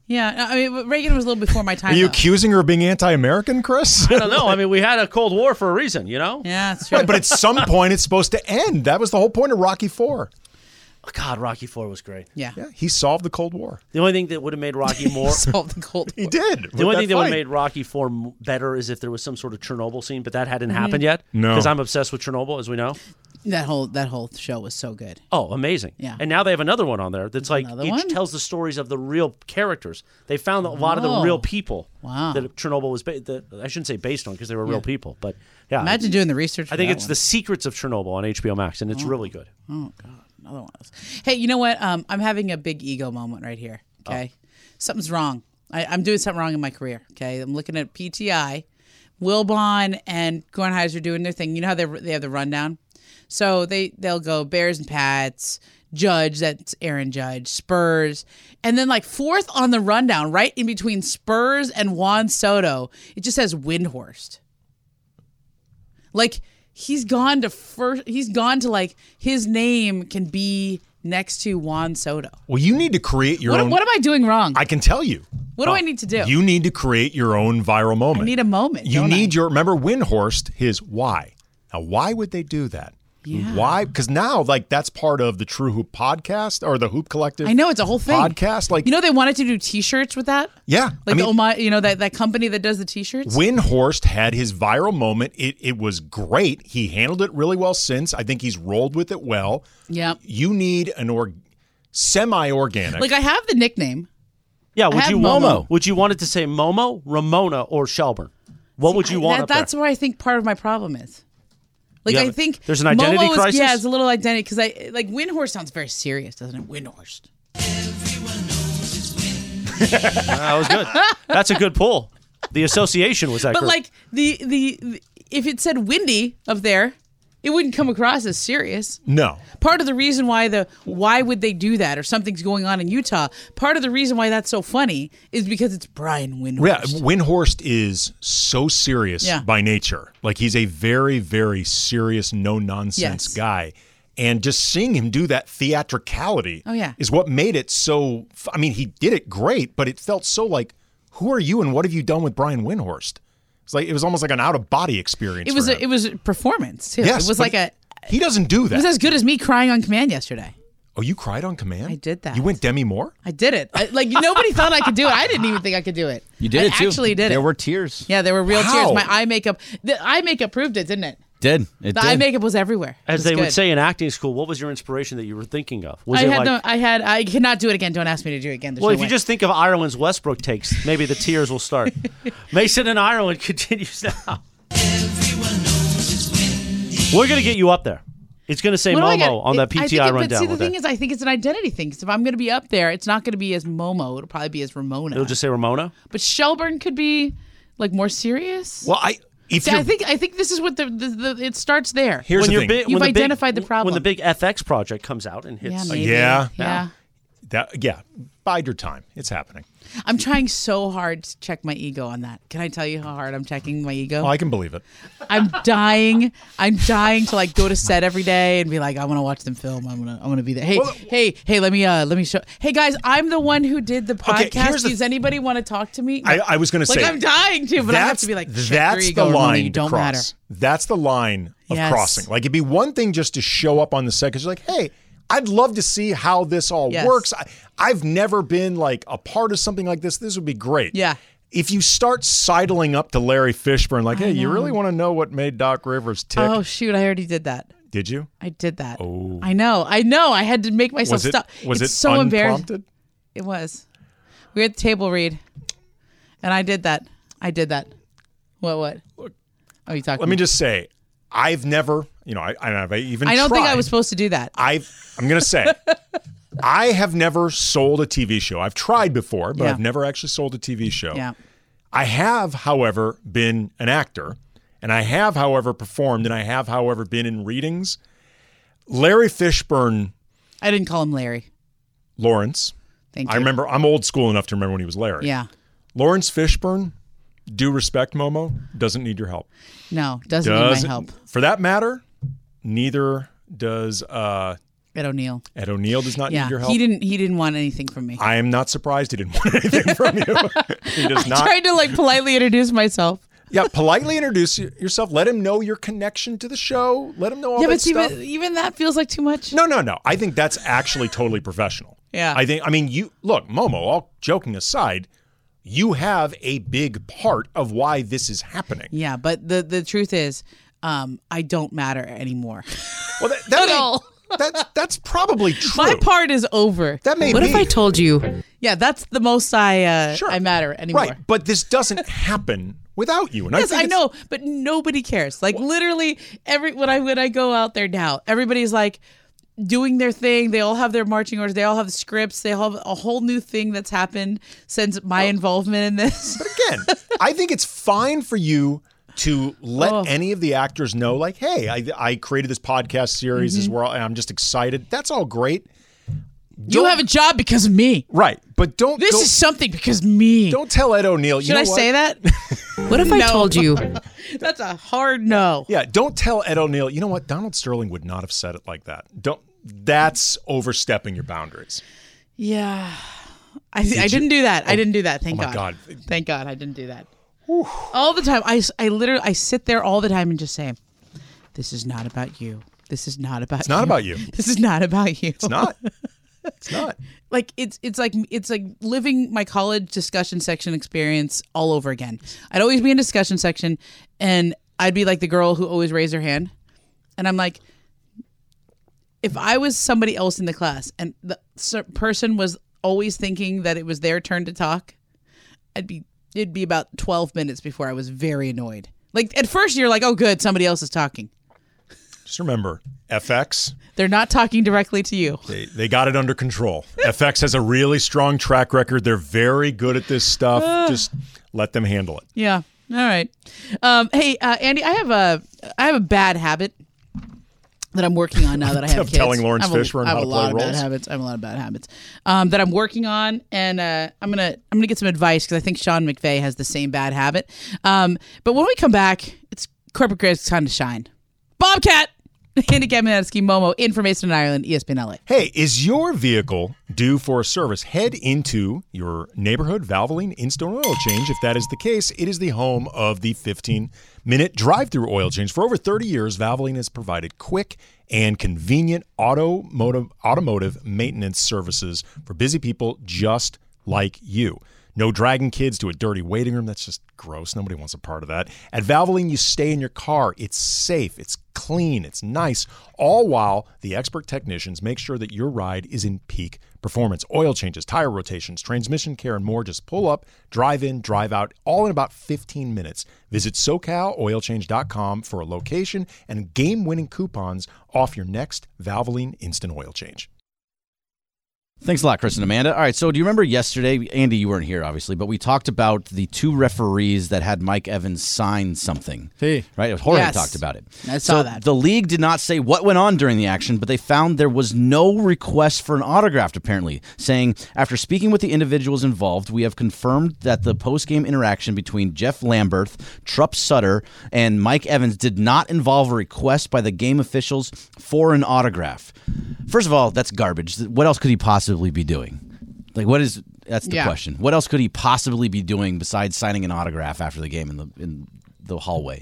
Yeah, I mean, Reagan was a little before my time. Are you though. accusing her of being anti-American, Chris? I don't know. I mean, we had a Cold War for a reason, you know? Yeah, that's true. Right, but at some point, it's supposed to end. That was the whole point of Rocky Four. Oh, God, Rocky Four was great. Yeah. Yeah, he solved the Cold War. The only thing that would have made Rocky more... solved the Cold War. He did. The only thing that would have made Rocky Four m- better is if there was some sort of Chernobyl scene, but that hadn't Mm-hmm. happened yet. No. Because I'm obsessed with Chernobyl, as we know. That whole that whole show was so good. Oh, amazing. Yeah. And now they have another one on there that's like Another each one? tells the stories of the real characters. They found a lot of the Oh. real people Wow. that Chernobyl was ba- that I shouldn't say based on because they were real Yeah. people, but yeah. Imagine doing the research. For I think that it's one. The Secrets of Chernobyl on H B O Max, and it's really good. Oh God, another one of those. Hey, you know what? Um, I'm having a big ego moment right here. Okay, something's wrong. I, I'm doing something wrong in my career. Okay, I'm looking at P T I, Wilbon and Kornheiser doing their thing. You know how they they have the rundown. So they they'll go Bears and Pats, Judge, that's Aaron Judge, Spurs, and then like fourth on the rundown, right in between Spurs and Juan Soto, it just says Windhorst. Like he's gone to first. He's gone to like his name can be next to Juan Soto. Well, you need to create your What, own. what am I doing wrong? I can tell you. What do Uh, I need to do? You need to create your own viral moment. I need a moment. You don't need I? your remember Windhorst. His why. Now, why would they do that? Yeah. Why? Because now, like, that's part of the True Hoop podcast or the Hoop Collective. I know it's a whole thing. Podcast. Like, You know they wanted to do T-shirts with that. yeah. Like I mean, the Oma, you know that, that company that does the T-shirts. Windhorst had his viral moment. It it was great. He handled it really well since. I think he's rolled with it well. Yeah. You need an or semi-organic. Like I have the nickname. Yeah, would have you want Momo. Would you want it to say Momo, Ramona, or Shelburne? What would you want That, up that's there? where I think part of my problem is. Like You I have- think there's an identity Momo is, crisis? Yeah, it's a little identity because I like Windhorst sounds very serious, doesn't it? Windhorst. That was good. That's a good pull. The association was that But great. like the, the the if it said windy up there, it wouldn't come across as serious. no. Part of the reason why the why would they do that or something's going on in Utah, part of the reason why that's so funny is because it's Brian Windhorst. Yeah, Windhorst is so serious Yeah. by nature. Like he's a very, very serious, no nonsense Yes. guy. And just seeing him do that theatricality Oh, yeah. is what made it so. I mean, he did it great, but it felt so like, who are you and what have you done with Brian Windhorst? It's like it was almost like an out of body experience. It was for a, him. it was a performance too. Yes, it was but like a He doesn't do it that. was as good as me crying on command yesterday. Oh, you cried on command? I did that. You went Demi Moore? I did it. I, like nobody thought I could do it. I didn't even think I could do it. You did I it too. Actually, did There it. were tears. Yeah, there were real Wow. tears. My eye makeup, the eye makeup proved it, didn't it? Did it The did? eye makeup was everywhere. It As was they would good. say in acting school, what was your inspiration that you were thinking of? Was I it had like, no. I had. I cannot do it again. Don't ask me to do it again. There's well, no if you way. just think of Ireland's Westbrook takes, maybe the tears will start. Mason in Ireland continues now. We're going to get you up there. It's going to say What do I Momo get? on It- that P I T think I it- rundown. But see, the one thing day. is, I think it's an identity thing. Because if I'm going to be up there, it's not going to be as Momo. It'll probably be as Ramona. It'll just say Ramona. But Shelburne could be like more serious. Well, I if See, you're, I think I think this is what the, the, the it starts there. here's when the you're thing. big, You've when the identified big, the problem. When the big F X project comes out and hits, yeah, maybe. yeah. yeah. that, yeah, bide your time. It's happening. I'm trying so hard to check my ego on that. Can I tell you how hard I'm checking my ego? Oh, I can believe it. I'm dying. I'm dying to like go to set every day and be like, I want to watch them film. I'm gonna, I'm gonna be there. Hey, Well, hey, hey, let me, uh, let me show. Hey guys, I'm the one who did the Okay, podcast. here's the- Does anybody want to talk to me? I, I was going to like say, I'm dying to, but I have to be like, check your that's ego, the Ramona, line you to don't cross. matter. That's the line of Yes. crossing. Like it'd be one thing just to show up on the set because you're like, hey, I'd love to see how this all Yes. works. I, I've never been like a part of something like this. This would be great. Yeah. If you start sidling up to Larry Fishburne, like, hey, you really want to know what made Doc Rivers tick? Oh shoot, I already did that. Did you? I did that. Oh. I know. I know. I had to make myself Was it, stop. was it's it so embarrassing. unprompted? It was. We were at the table read, and I did that. I did that. What? What? Look, oh, you talking? Let me just say, I've never, you know, I, I've even I don't think I tried. was supposed to do that. I've, I'm going to say, I have never sold a T V show. I've tried before, but Yeah. I've never actually sold a T V show. Yeah. I have, however, been an actor, and I have, however, performed, and I have, however, been in readings. Larry Fishburne, I didn't call him Larry. Lawrence. Thank I you. remember, I'm old school enough to remember when he was Larry. Yeah. Lawrence Fishburne, due respect, Momo, doesn't need your help. No, doesn't need my Doesn't- help. For that matter, neither does uh, Ed O'Neill. Ed O'Neill does not Yeah, need your help. he didn't. He didn't want anything from me. I am not surprised he didn't want anything from you. He does I not. tried to like politely introduce myself. Yeah, politely introduce y- yourself. Let him know your connection to the show. Let him know all yeah, that but see, stuff. but even that feels like too much. No, no, no. I think that's actually totally professional. Yeah. I think. I mean, you look, Momo. All joking aside, you have a big part of why this is happening. Yeah, but the the truth is, um, I don't matter anymore. Well, that, that At may- all. That that's probably true. My part is over. That may What be. if I told you? Yeah, that's the most I uh, Sure. I matter anymore. Right, but this doesn't happen without you. And Yes, I, I, think it's- know, but nobody cares. Like literally, every when I when I go out there now, everybody's like doing their thing. They all have their marching orders. They all have scripts. They all have a whole new thing that's happened since my involvement in this. But again, I think it's fine for you to let Oh. any of the actors know, like, hey, I, I created this podcast series. This is where I- I'm just excited. That's all great. You have a job because of me. Right, but don't. This go- is something because of me. Don't tell Ed O'Neill. Should you know I what? say that? What if I No. told you? That's a hard no. Yeah, don't tell Ed O'Neill. You know what? Donald Sterling would not have said it like that. Don't. That's overstepping your boundaries. Yeah. I, I didn't do that. I didn't do that. Thank oh my God. God. Thank God I didn't do that. All the time. I, I literally I sit there all the time and just say, this is not about you. This is not about It's not you. about you. This is not about you. It's not. It's not. Like it's it's like it's like living my college discussion section experience all over again. I'd always be in discussion section and I'd be like the girl who always raised her hand. And I'm like, if I was somebody else in the class and the cer- person was always thinking that it was their turn to talk, I'd be it'd be about twelve minutes before I was very annoyed. Like at first you're like, oh good, somebody else is talking. Just remember, F X, They're not talking directly to you. they, they got it under control. F X has a really strong track record. They're very good at this stuff. Just let them handle it. Yeah. All right. Um, hey, uh, Andy, I have a I have a bad habit that I'm working on now that I have Of kids. telling Lawrence I have a- Fishburne I have how a to lot play of bad roles? habits. I have a lot of bad habits um, that I'm working on, and uh, I'm gonna I'm gonna get some advice because I think Sean McVay has the same bad habit. Um, but when we come back, it's corporate Greg's time to shine. Bobcat, Andy Kamenetsky, Momo, in from Mason, Ireland, E S P N L A. Hey, is your vehicle due for a service? Head into your neighborhood Valvoline Instant Oil Change. If that is the case, it is the home of the fifteen-minute drive-through oil change. For over thirty years, Valvoline has provided quick and convenient automotive automotive maintenance services for busy people just like you. No dragging kids to a dirty waiting room. That's just gross. Nobody wants a part of that. At Valvoline, you stay in your car. It's safe. It's clean. It's nice. All while the expert technicians make sure that your ride is in peak performance. Oil changes, tire rotations, transmission care, and more. Just pull up, drive in, drive out, all in about fifteen minutes. Visit socal oil change dot com for a location and game-winning coupons off your next Valvoline Instant Oil Change. Thanks a lot, Chris and Amanda. All right, so do you remember yesterday, Andy, you weren't here, obviously, but we talked about the two referees that had Mike Evans sign something. Hey. Right? Jorge Yes. talked about it. I saw so that. The league did not say what went on during the action, but they found there was no request for an autograph, apparently, saying, after speaking with the individuals involved, we have confirmed that the post-game interaction between Jeff Lamberth, Trupp Sutter, and Mike Evans did not involve a request by the game officials for an autograph. First of all, that's garbage. What else could he possibly be doing? Like, what is that's the Yeah. question. What else could he possibly be doing besides signing an autograph after the game in the in the hallway?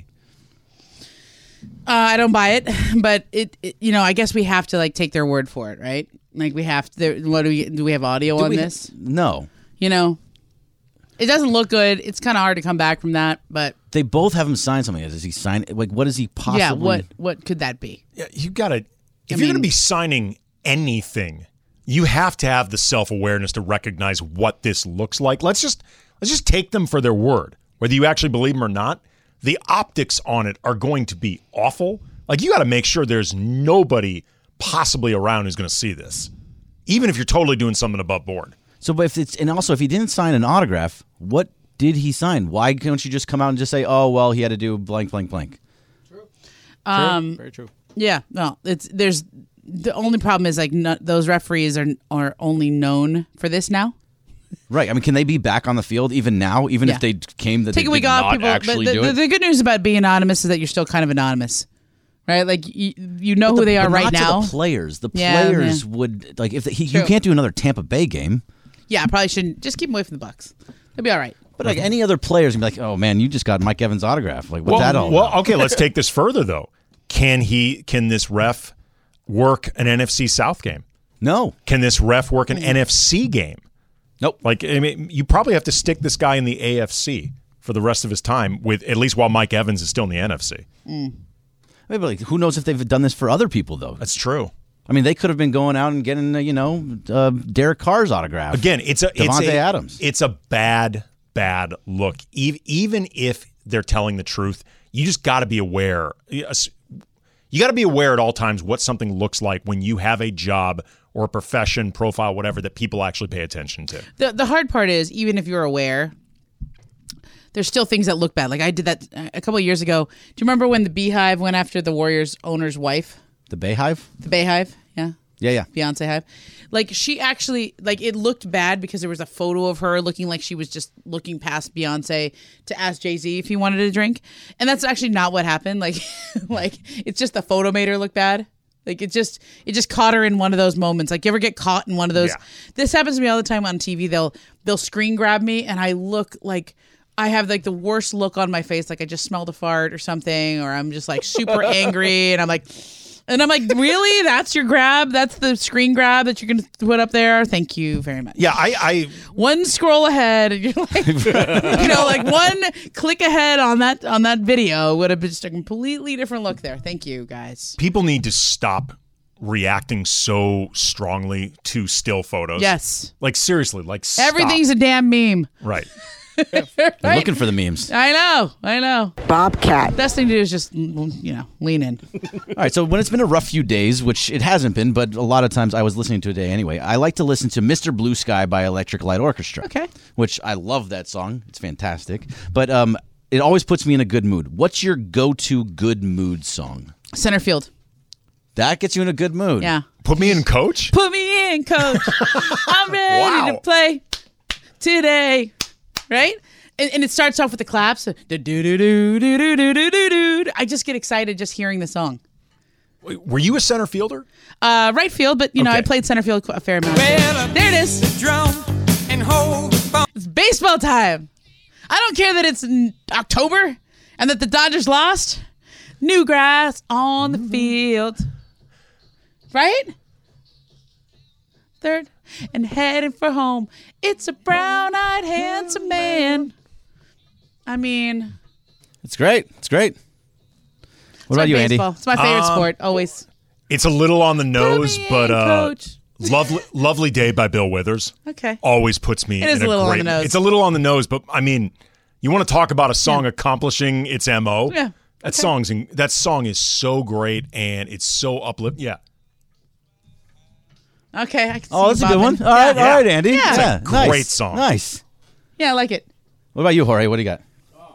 Uh, I don't buy it, but it, it, you know, I guess we have to like take their word for it, right? Like we have to. there- What do we do? We have audio Do on we- this. No. You know, it doesn't look good. It's kind of hard to come back from that, but They both have him sign something. Does he sign? Like, what is he possibly? yeah, what what could that be? Yeah, you got to. If I you're going to mean- be signing anything, you have to have the self-awareness to recognize what this looks like. Let's just let's just take them for their word, whether you actually believe them or not. The optics on it are going to be awful. Like, you got to make sure there's nobody possibly around who's going to see this, even if you're totally doing something above board. So, but if it's and also if he didn't sign an autograph, what did he sign? Why can't you just come out and just say, "Oh, well, he had to do blank, blank, blank"? Um, Very true. Yeah, no, it's there's the only problem is like no, those referees are are only known for this now. Right. I mean, can they be back on the field even now? Even Yeah. if they came that Take they a week did off, not people. But actually the, do the, it. the good news about being anonymous is that you're still kind of anonymous, right? Like you, you know But who the- they are but right not to now. the players. The Yeah, players yeah. would like if the, he, you True. can't do another Tampa Bay game. Yeah, I probably shouldn't. Just keep him away from the Bucks. They'll be all right. But like any other players, gonna be like, oh man, you just got Mike Evans' autograph. Like, what's well, that all well, about? okay, let's take this further though. Can he? Can this ref work an N F C South game? No. Can this ref work an N F C game? Nope. Like, I mean, you probably have to stick this guy in the A F C for the rest of his time, with at least while Mike Evans is still in the N F C. Mm. Maybe like who knows if they've done this for other people though? That's true. I mean, they could have been going out and getting, uh, you know, uh, Derek Carr's autograph. Again, it's a it's Devontae a, Adams. It's a bad, bad look. E- even if they're telling the truth, you just got to be aware. Yes, you got to be aware at all times what something looks like when you have a job or a profession, profile, whatever, that people actually pay attention to. The the hard part is, even if you're aware, there's still things that look bad. Like I did that a couple of years ago. Do you remember when the Beehive went after the Warriors owner's wife? The Bayhive? The Bayhive, yeah. Yeah, yeah. Beyonce Hive. Like she actually, like it looked bad because there was a photo of her looking like she was just looking past Beyonce to ask Jay-Z if he wanted a drink. And that's actually not what happened. Like, like it's just the photo made her look bad. Like it just, it just caught her in one of those moments. Like you ever get caught in one of those? Yeah. This happens to me all the time on T V. They'll, they'll screen grab me and I look like, I have like the worst look on my face. Like I just smelled a fart or something, or I'm just like super angry and I'm like, And I'm like, really? That's your grab? That's the screen grab that you're going to put up there? Thank you very much. Yeah, I, I one scroll ahead, and you're like, you know, like one click ahead on that on that video would have been just a completely different look there. Thank you, guys. people need to stop reacting so strongly to still photos. Yes. Like seriously, like stop. Everything's a damn meme. right. They're looking for the memes. I know. I know. Bobcat. Best thing to do is just, you know, lean in. All right, so when it's been a rough few days, which it hasn't been, but a lot of times I was listening to it today anyway, I like to listen to Mister Blue Sky by Electric Light Orchestra. Okay. Which I love that song. It's fantastic. But um, it always puts me in a good mood. What's your go-to good mood song? Center field. That gets you in a good mood. Yeah. Put me in, coach. Put me in, coach. I'm ready Wow. to play today. Right? And, and it starts off with the claps. Do do do do do do do do do. I just get excited just hearing the song. Were you a center fielder? Uh, right field, but you know Okay. I played center field a fair amount. Well, There it is. the drum and hold the phone. It's baseball time. I don't care that it's in October and that the Dodgers lost. New grass on the field. Right? Third and heading for home. It's a brown-eyed, handsome man. I mean, It's great. It's great. What it's about my you, baseball. Andy? It's my favorite Um, sport, always. It's a little on the nose, Put me but in, uh, coach. lovely, lovely day by Bill Withers. Okay. Always puts me. It is in a little on great, the nose. It's a little on the nose, but I mean, you want to talk about a song accomplishing its M O? Yeah. That Okay. song's in, that song is so great and it's so uplifting. Yeah. Okay. I can Oh, see that's a good one. bobbing. All right, Yeah. all right, Andy. Yeah. It's a nice. great song. Nice. Yeah, I like it. What about you, Jorge? What do you got?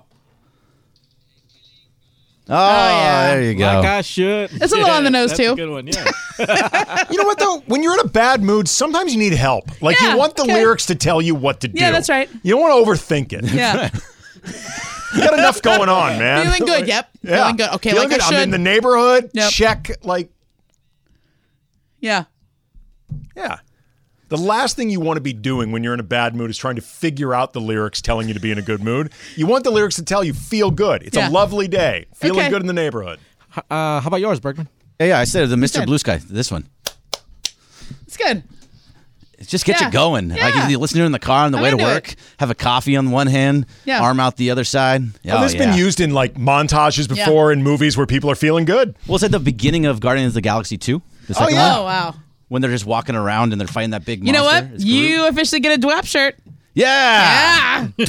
Oh, yeah. there you go. Like I should. It's a little on the nose, that's too. A good one, yeah. You know what though? When you're in a bad mood, sometimes you need help. Like Yeah, you want the okay. lyrics to tell you what to do. Yeah, that's right. You don't want to overthink it. Yeah. You got enough going on, man. Feeling good. Yep. Yeah. Feeling good. Okay, Feeling like good. I should. I'm in the neighborhood. Yep. Check. Like, Yeah. yeah. The last thing you want to be doing when you're in a bad mood is trying to figure out the lyrics telling you to be in a good mood. You want the lyrics to tell you feel good. It's Yeah. a lovely day. Feeling Okay. good in the neighborhood. Uh, how about yours, Bergman? Yeah, yeah, I said it, the Mister good. Blue Sky. This one. It's good. It just gets Yeah. you going. Like Yeah. you listen to it in the car on the I'm way to into work, it. have a coffee on one hand, Yeah. arm out the other side. Oh, this has yeah. been used in like montages Yeah. before in movies where people are feeling good. Well, it's at the beginning of Guardians of the Galaxy two. The Oh, second yeah. one, Oh, wow. when they're just walking around and they're fighting that big You know monster. what? It's Groot. You officially get a D W A P shirt. Yeah. Yeah.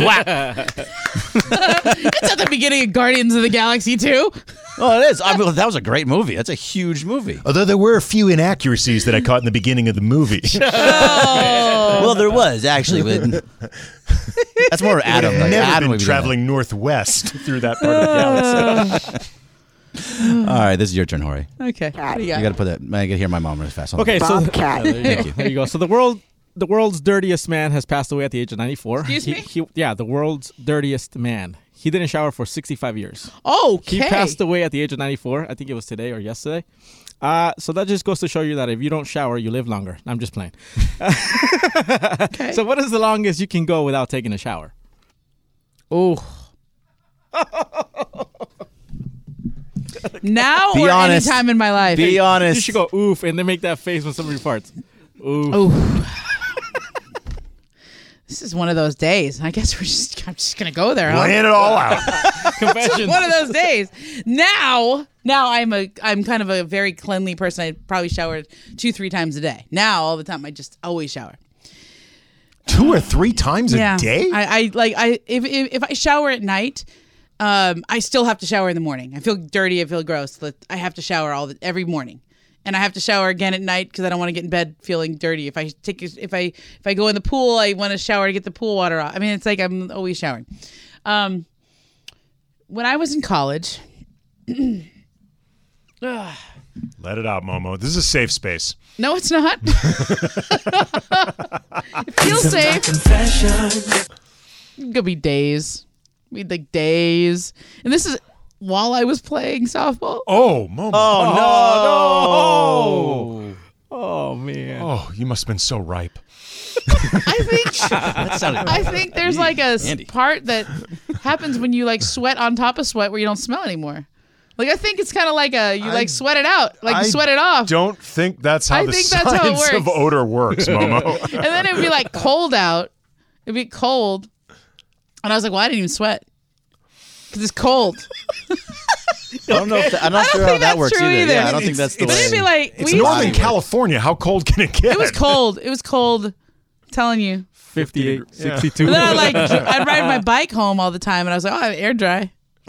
It's at the beginning of Guardians of the Galaxy too. Well, it is. I mean, that was a great movie. That's a huge movie. Although there were a few inaccuracies that I caught in the beginning of the movie. Well, there was actually. But that's more Adam. Like, Never Adam been would be traveling northwest through that part of the galaxy. doing that. All right, this is your turn, Jorge. Okay. What do you You got? got to put that. I got to hear my mom really fast. Okay, so Bobcat. Yeah, there, you go. There you go. So the world, the world's dirtiest man has passed away at the age of ninety-four. Excuse He- me? he- yeah, the world's dirtiest man. he didn't shower for sixty-five years. Okay. He passed away at the age of ninety-four. I think it was today or yesterday. Uh, so that just goes to show you that if you don't shower, you live longer. I'm just playing. Okay. So what is the longest you can go without taking a shower? Oh. Now Be or honest. any time in my life? Be honest. You should go oof and then make that face when somebody farts. Oof. Oh. This is one of those days. I guess we're just I'm just gonna go there. Huh? Laying it all out. Confession. One of those days. Now, now I'm a I'm kind of a very cleanly person. I probably shower two, three times a day. Now, all the time, I just always shower. Two or three times yeah. a day? I, I like I if, if if I shower at night, um, I still have to shower in the morning. I feel dirty. I feel gross. I have to shower all the, every morning. And I have to shower again at night because I don't want to get in bed feeling dirty. If I take, if I, if I go in the pool, I want to shower to get the pool water off. I mean, it's like I'm always showering. Um, when I was in college, Let it out, Momo. This is a safe space. no, it's not. It feels safe. It could be days. Be like days, and this is while I was playing softball. Oh, Momo. Oh, no. Oh, man. Oh, you must have been so ripe. I think That sounded I think there's like a s- Andy. part that happens when you like sweat on top of sweat where you don't smell anymore. Like I think it's kind of like a you I- like sweat it out, like I you sweat it off, Don't think that's how I the think that's how it science of works. odor works, Momo. and then it'd be like cold out. It'd be cold, and I was like, "Well, I didn't even sweat because it's cold." I don't know if that, I'm not I don't sure how think that that's works true either. either. Yeah, I don't think It's- that's the But way. it'd be like It's we used Northern to- California. How cold can it get? It was cold. It was cold. I'm telling you. fifty-eight, Yeah. sixty-two. And then I like dr- I'd ride my bike home all the time, and I was like, "Oh, I have air dry."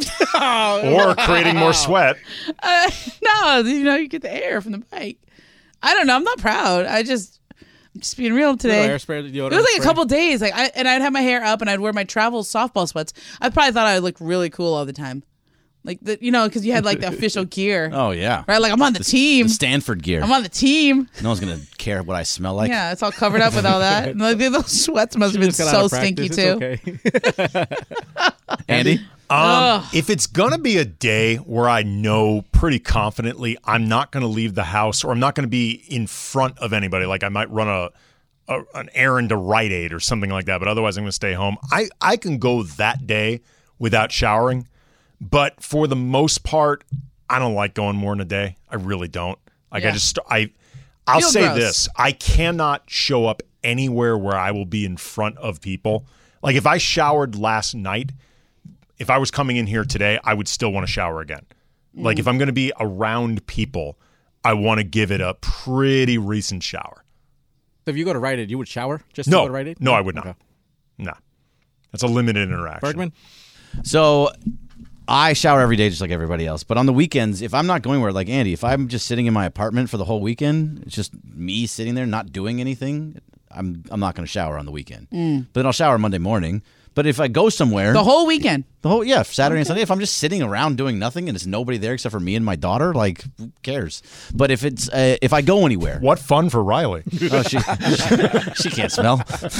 Or creating more sweat. Uh, no, you know, you get the air from the bike. I don't know. I'm not proud. I just, I'm just being real today. Little hairspray, deodorant It was like spray. a couple days, like, I, and I'd have my hair up, and I'd wear my travel softball sweats. I probably thought I looked really cool all the time, like the, you know, because you had like the official gear, Oh yeah. right? Like I'm on the, team. The Stanford gear. I'm on the team. No one's gonna care what I smell like. Yeah, it's all covered up with all that. And, like, those sweats must have been Just got out so of stinky practice. too. It's okay. Andy. Um, Ugh. if it's gonna be a day where I know pretty confidently I'm not gonna leave the house or I'm not gonna be in front of anybody, like I might run a, a an errand to Rite Aid or something like that, but otherwise I'm gonna stay home. I I can go that day without showering, but for the most part, I don't like going more than a day. I really don't. Like I Yeah. just I I'll Feel say gross. this: I cannot show up anywhere where I will be in front of people. Like if I showered last night. If I was coming in here today, I would still want to shower again. Like if I'm going to be around people, I want to give it a pretty recent shower. So if you go to Rite Aid, you would shower just to No, go to Rite Aid? no, I would not. Okay. Nah, that's a limited interaction. Bergman? So I shower every day just like everybody else. But on the weekends, if I'm not going where, like Andy, if I'm just sitting in my apartment for the whole weekend, it's just me sitting there not doing anything, I'm I'm not going to shower on the weekend. But then I'll shower Monday morning. But if I go somewhere, The whole weekend. the whole yeah, Saturday and Sunday, if I'm just sitting around doing nothing and it's nobody there except for me and my daughter, like who cares? But if it's uh, if I go anywhere, What fun for Riley. oh, she, she can't smell.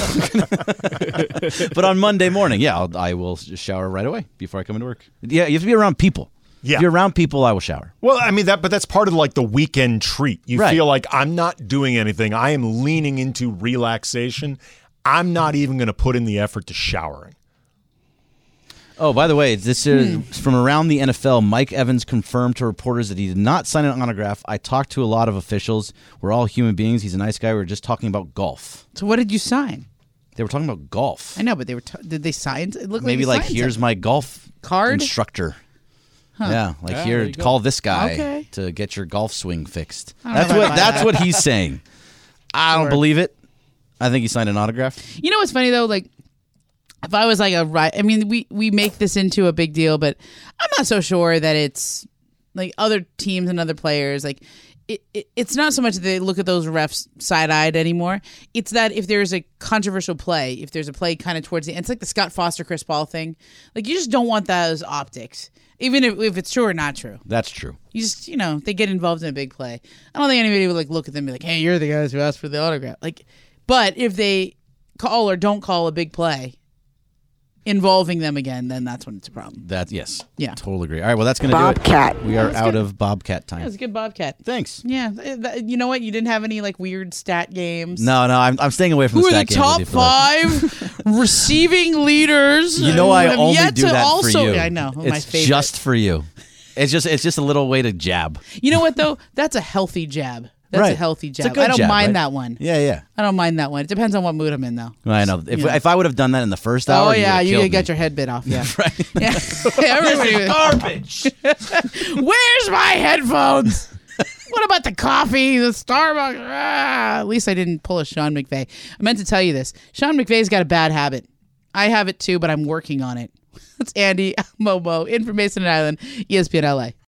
But on Monday morning, yeah, I'll, I will shower right away before I come into work. Yeah, you have to be around people. Yeah. If you're around people, I will shower. Well, I mean that, but that's part of like the weekend treat. You Right. feel like I'm not doing anything. I am leaning into relaxation. I'm not even going to put in the effort to showering. Oh, by the way, this is from around the N F L. Mike Evans confirmed to reporters that he did not sign an autograph. I talked to a lot of officials. We're all human beings. He's a nice guy. We were just talking about golf. So what did you sign? They were talking about golf. I know, but they were. T- did they sign? It looked Maybe like, like, he signed here's something. my golf Card? instructor. Yeah, like Yeah, here, there you go. call this guy Okay. to get your golf swing fixed. I don't That's know if I what buy that's that. what he's saying. I don't Sure. believe it. I think he signed an autograph. You know what's funny though? Like, if I was like a right, I mean, we we make this into a big deal, but I'm not so sure that it's like other teams and other players. Like, it, it it's not so much that they look at those refs side eyed anymore. It's that if there's a controversial play, if there's a play kind of towards the end, it's like the Scott Foster Chris Paul thing. Like, you just don't want those optics, even if if it's true or not true. That's true. You just, you know, they get involved in a big play. I don't think anybody would like look at them and be like, "Hey, you're the guys who asked for the autograph." Like, but if they call or don't call a big play, involving them again, then that's when it's a problem. That yes. Yeah. Totally agree. All right, well that's going to do it. Bobcat. We are That's out good. of Bobcat time. That was a good Bobcat. Thanks. Yeah. th- th- You know what? You didn't have any like weird stat games. No, no, I'm, I'm staying away from Who the are stat the games top with you for that. five receiving leaders? You know who I have only yet do to that also, for you. I know. It's my favorite. just for you. It's just it's just a little way to jab. You know what though? That's a healthy jab. That's Right. a healthy It's a jab. good I don't jab, mind right? that one. Yeah, yeah. I don't mind that one. It depends on what mood I'm in though. I know. If Yeah. if I would have done that in the first hour, Oh yeah, you you would could have get your head bit off. Yeah. right. Yeah. Everybody. Garbage. Where's my headphones? What about the coffee, the Starbucks? Ah, at least I didn't pull a Sean McVay. I meant to tell you this. Sean McVay's got a bad habit. I have it too, but I'm working on it. It's Andy Momo in from Mason Island, E S P N L A.